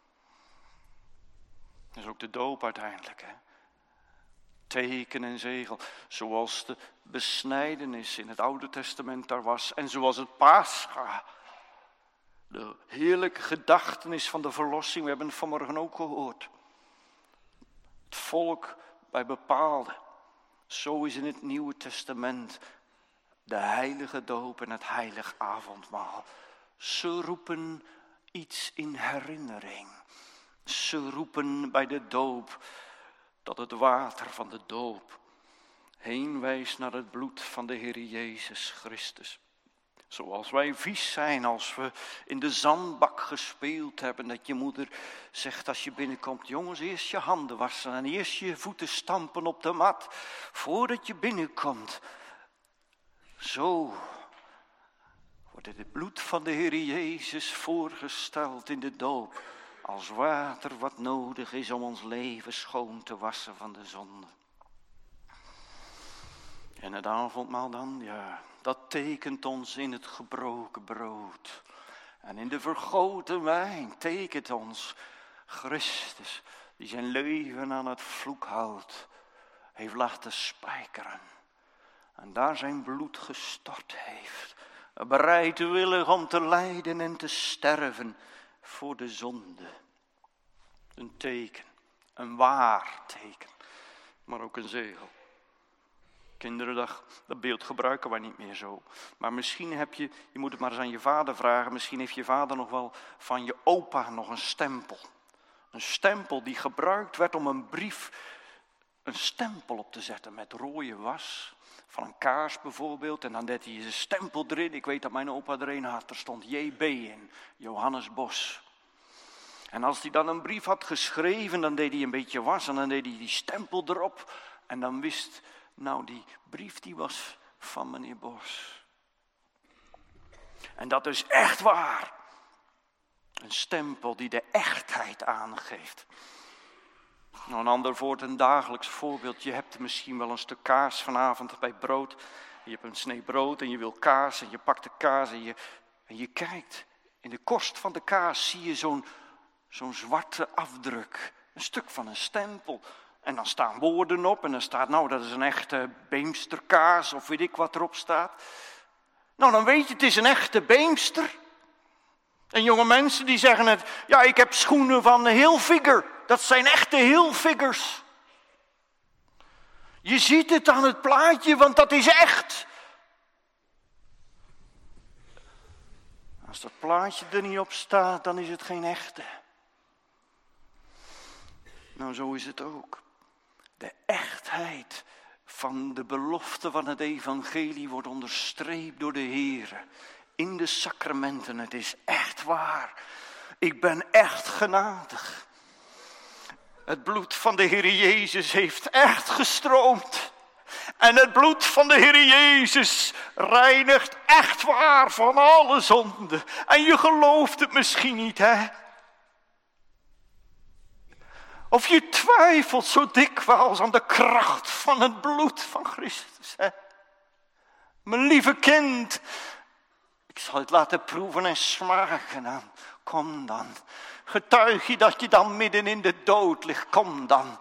Dat is ook de doop uiteindelijk, hè? Teken en zegel, zoals de besnijdenis in het Oude Testament daar was. En zoals het Pascha, de heerlijke gedachtenis van de verlossing. We hebben het vanmorgen ook gehoord. Het volk bij bepaalde. Zo is in het Nieuwe Testament de heilige doop en het heilig avondmaal. Ze roepen iets in herinnering. Ze roepen bij de doop dat het water van de doop heen wijst naar het bloed van de Heer Jezus Christus. Zoals wij vies zijn als we in de zandbak gespeeld hebben. Dat je moeder zegt als je binnenkomt, jongens, eerst je handen wassen en eerst je voeten stampen op de mat voordat je binnenkomt. Zo wordt het bloed van de Heer Jezus voorgesteld in de doop. Als water wat nodig is om ons leven schoon te wassen van de zonde. En het avondmaal dan, ja, dat tekent ons in het gebroken brood. En in de vergoten wijn tekent ons Christus, die zijn leven aan het vloekhout heeft laten spijkeren. En daar zijn bloed gestort heeft. Bereidwillig om te lijden en te sterven voor de zonde. Een teken, een waar teken, maar ook een zegel. Kinderdag, dat beeld gebruiken wij niet meer zo. Maar misschien heb je, je moet het maar eens aan je vader vragen, misschien heeft je vader nog wel van je opa nog een stempel. Een stempel die gebruikt werd om een brief, een stempel op te zetten met rode was. Van een kaars bijvoorbeeld. En dan deed hij een stempel erin. Ik weet dat mijn opa er een had. Er stond J B in. Johannes Bos. En als hij dan een brief had geschreven. Dan deed hij een beetje was. En dan deed hij die stempel erop. En dan wist Nou, die brief die was van meneer Bos. En dat is echt waar. Een stempel die de echtheid aangeeft. Nou, een ander woord, een dagelijks voorbeeld. Je hebt misschien wel een stuk kaas vanavond bij brood. Je hebt een snee brood en je wil kaas en je pakt de kaas en je, en je kijkt. In de korst van de kaas zie je zo'n, zo'n zwarte afdruk. Een stuk van een stempel. En dan staan woorden op en dan staat, nou dat is een echte Beemsterkaas of weet ik wat erop staat. Nou, dan weet je, het is een echte Beemster. En jonge mensen die zeggen het, ja, ik heb schoenen van Hilfiger. Dat zijn echte Hilfigers. Je ziet het aan het plaatje, want dat is echt. Als dat plaatje er niet op staat, dan is het geen echte. Nou, zo is het ook. De echtheid van de belofte van het evangelie wordt onderstreept door de Heer. In de sacramenten, het is echt waar. Ik ben echt genadig. Het bloed van de Heer Jezus heeft echt gestroomd. En het bloed van de Heer Jezus reinigt echt waar van alle zonde. En je gelooft het misschien niet, hè? Of je twijfelt zo dikwijls aan de kracht van het bloed van Christus, hè? Mijn lieve kind, ik zal het laten proeven en smaken aan. Kom dan. Getuig je dat je dan midden in de dood ligt. Kom dan.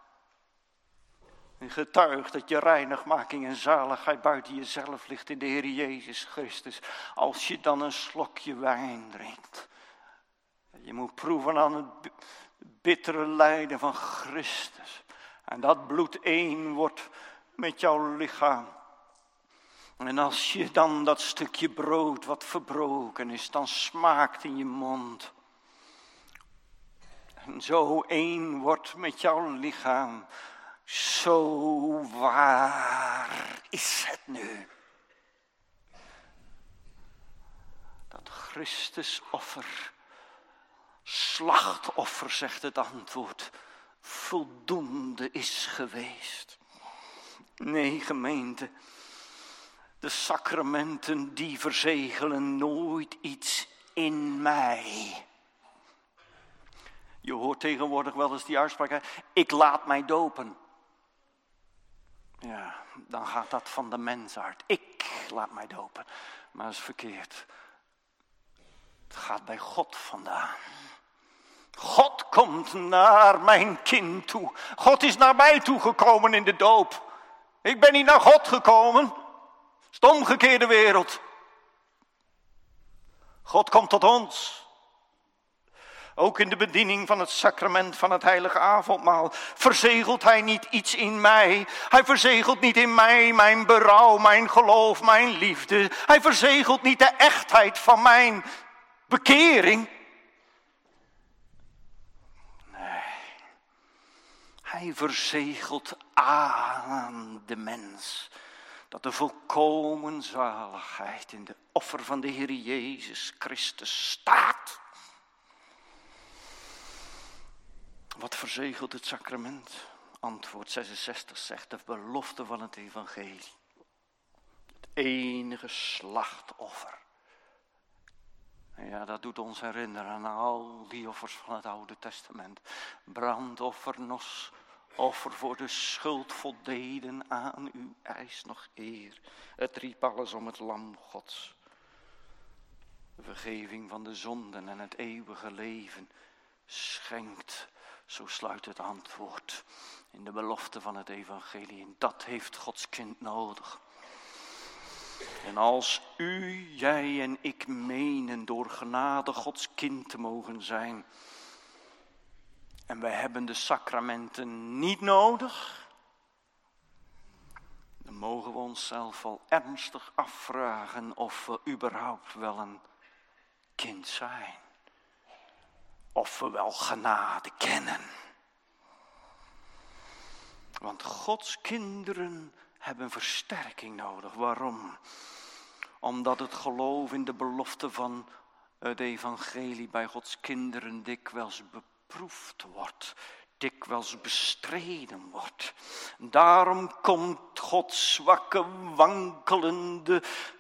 En getuig dat je reinigmaking en zaligheid buiten jezelf ligt in de Heer Jezus Christus. Als je dan een slokje wijn drinkt. Je moet proeven aan het bittere lijden van Christus. En dat bloed één wordt met jouw lichaam. En als je dan dat stukje brood wat verbroken is, dan smaakt in je mond. En zo één wordt met jouw lichaam. Zo waar is het nu. Dat Christus offer, slachtoffer zegt het antwoord, voldoende is geweest. Nee, gemeente. De sacramenten die verzegelen nooit iets in mij. Je hoort tegenwoordig wel eens die uitspraak, hè? Ik laat mij dopen. Ja, dan gaat dat van de mens uit. Ik laat mij dopen. Maar dat is verkeerd. Het gaat bij God vandaan. God komt naar mijn kind toe. God is naar mij toegekomen in de doop. Ik ben niet naar God gekomen. Het is de omgekeerde wereld. God komt tot ons. Ook in de bediening van het sacrament van het heilige avondmaal verzegelt hij niet iets in mij. Hij verzegelt niet in mij mijn berouw, mijn geloof, mijn liefde. Hij verzegelt niet de echtheid van mijn bekering. Nee, hij verzegelt aan de mens dat de volkomen zaligheid in de offer van de Heer Jezus Christus staat. Wat verzegelt het sacrament? Antwoord zesenzestig zegt de belofte van het evangelie. Het enige slachtoffer. En ja, dat doet ons herinneren aan al die offers van het Oude Testament. Brandoffer, nos, offer voor de schuld voldeden aan uw eis nog eer. Het riep alles om het lam Gods. De vergeving van de zonden en het eeuwige leven schenkt. Zo sluit het antwoord in de belofte van het evangelie. En dat heeft Gods kind nodig. En als u, jij en ik menen door genade Gods kind te mogen zijn. En wij hebben de sacramenten niet nodig. Dan mogen we onszelf wel ernstig afvragen of we überhaupt wel een kind zijn. Of we wel genade kennen. Want Gods kinderen hebben versterking nodig. Waarom? Omdat het geloof in de belofte van het evangelie bij Gods kinderen dikwijls beproefd wordt. dikwijls bestreden wordt. Daarom komt Gods zwakke, wankelende,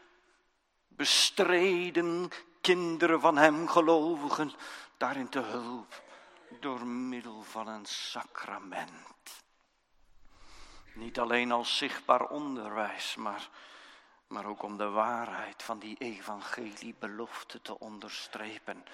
bestreden kinderen van hem gelovigen daarin te hulp door middel van een sacrament. Niet alleen als zichtbaar onderwijs, maar, maar ook om de waarheid van die evangeliebelofte te onderstrepen.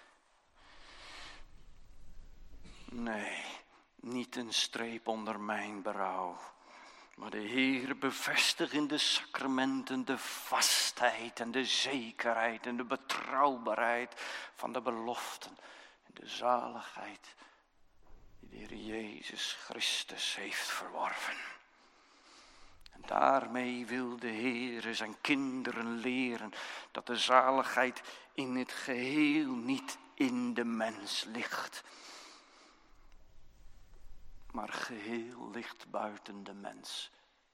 Nee, niet een streep onder mijn berouw. Maar de Heer bevestigt in de sacramenten de vastheid en de zekerheid en de betrouwbaarheid van de beloften. En de zaligheid die de Heer Jezus Christus heeft verworven. En daarmee wil de Heer zijn kinderen leren dat de zaligheid in het geheel niet in de mens ligt. Maar geheel ligt buiten de mens,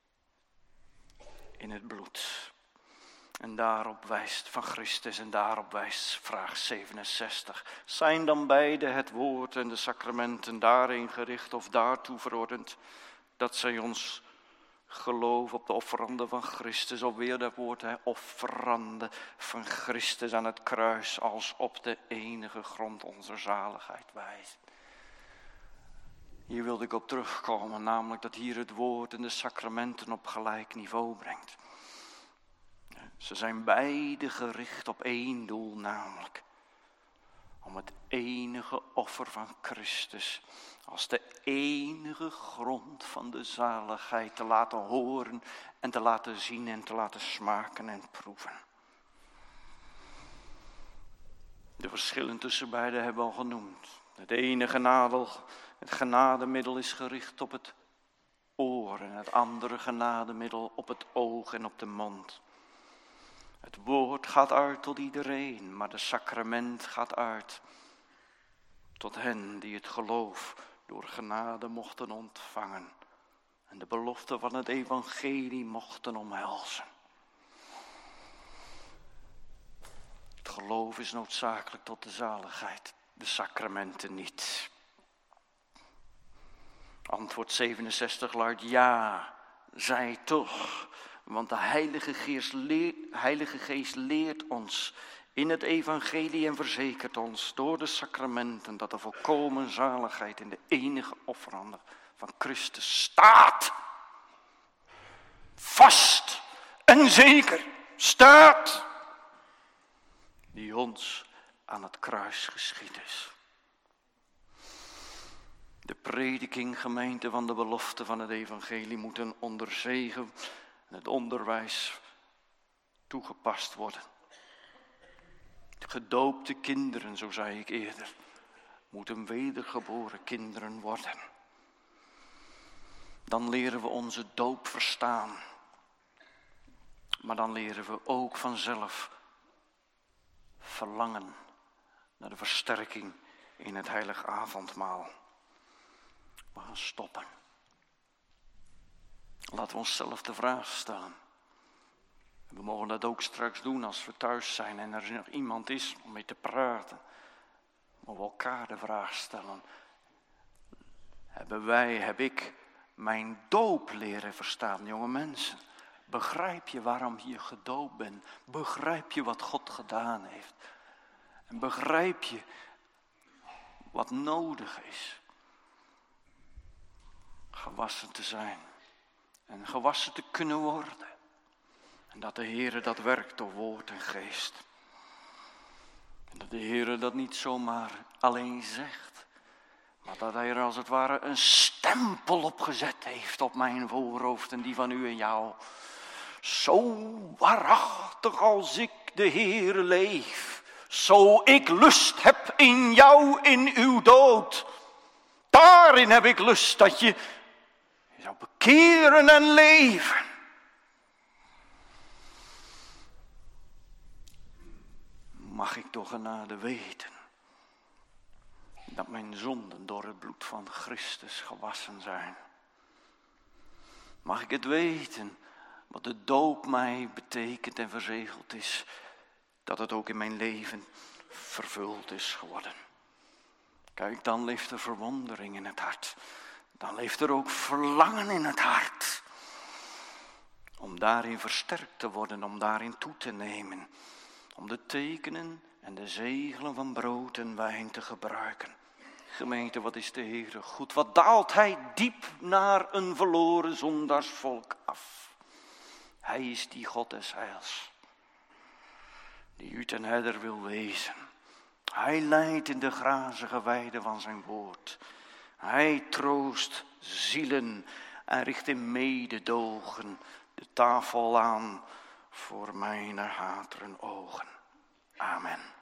in het bloed. En daarop wijst van Christus en daarop wijst vraag zevenenzestig. Zijn dan beide, het woord en de sacramenten, daarin gericht of daartoe verordend, dat zij ons geloof op de offerande van Christus, of weer dat woord, hè, offerande van Christus aan het kruis, als op de enige grond onze zaligheid wijzen. Hier wilde ik op terugkomen, namelijk dat hier het woord en de sacramenten op gelijk niveau brengt. Ze zijn beide gericht op één doel, namelijk om het enige offer van Christus als de enige grond van de zaligheid te laten horen en te laten zien en te laten smaken en proeven. De verschillen tussen beide hebben we al genoemd. Het ene genade, het genademiddel is gericht op het oor en het andere genademiddel op het oog en op de mond. Het woord gaat uit tot iedereen, maar de sacrament gaat uit tot hen die het geloof door genade mochten ontvangen en de belofte van het evangelie mochten omhelzen. Het geloof is noodzakelijk tot de zaligheid, de sacramenten niet. Antwoord zevenenzestig luidt ja, zij toch. Want de Heilige Geest, leert, Heilige Geest leert ons in het evangelie en verzekert ons door de sacramenten dat de volkomen zaligheid in de enige offerande van Christus staat. Vast en zeker staat. Die ons aan het kruis geschied is. De prediking, gemeente van de belofte van het evangelie moeten onder zegen en het onderwijs toegepast worden. Gedoopte kinderen, zo zei ik eerder, moeten wedergeboren kinderen worden. Dan leren we onze doop verstaan. Maar dan leren we ook vanzelf verlangen naar de versterking in het heilige avondmaal. We gaan stoppen. Laten we onszelf de vraag stellen. We mogen dat ook straks doen als we thuis zijn en er nog iemand is om mee te praten. Mogen we elkaar de vraag stellen. Hebben wij, heb ik mijn doop leren verstaan, jonge mensen? Begrijp je waarom je gedoopt bent? Begrijp je wat God gedaan heeft? En begrijp je wat nodig is? Gewassen te zijn en gewassen te kunnen worden. En dat de Heere dat werkt door woord en geest. En dat de Heere dat niet zomaar alleen zegt, maar dat hij er als het ware een stempel op gezet heeft op mijn voorhoofd en die van u en jou. Zo waarachtig als ik de Heere leef, zo ik lust heb in jou in uw dood. Daarin heb ik lust dat je zou bekeren en leven. Mag ik door genade weten dat mijn zonden door het bloed van Christus gewassen zijn? Mag ik het weten wat de doop mij betekent en verzegeld is, dat het ook in mijn leven vervuld is geworden? Ik Kijk, dan leeft er verwondering in het hart. Dan leeft er ook verlangen in het hart. Om daarin versterkt te worden, om daarin toe te nemen. Om de tekenen en de zegelen van brood en wijn te gebruiken. Gemeente, wat is de Heere goed? Wat daalt Hij diep naar een verloren zondaarsvolk af. Hij is die God des heils. Die u ten herder wil wezen. Hij leidt in de grazige weide van zijn woord. Hij troost zielen en richt in mededogen de tafel aan voor mijn hateren ogen. Amen.